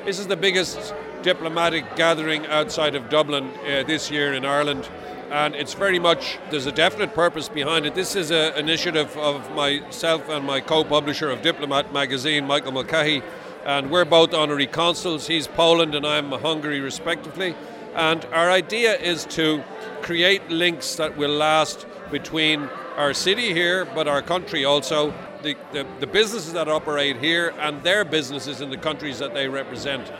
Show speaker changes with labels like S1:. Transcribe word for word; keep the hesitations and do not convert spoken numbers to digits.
S1: This is the biggest diplomatic gathering outside of Dublin uh, this year in Ireland, and it's very much, there's a definite purpose behind it. This is an initiative of myself and my co-publisher of Diplomat magazine, Michael Mulcahy, and we're both honorary consuls. He's Poland and I'm Hungary respectively, and our idea is to create links that will last between our city here, but our country also, the, the, the businesses that operate here and their businesses in the countries that they represent.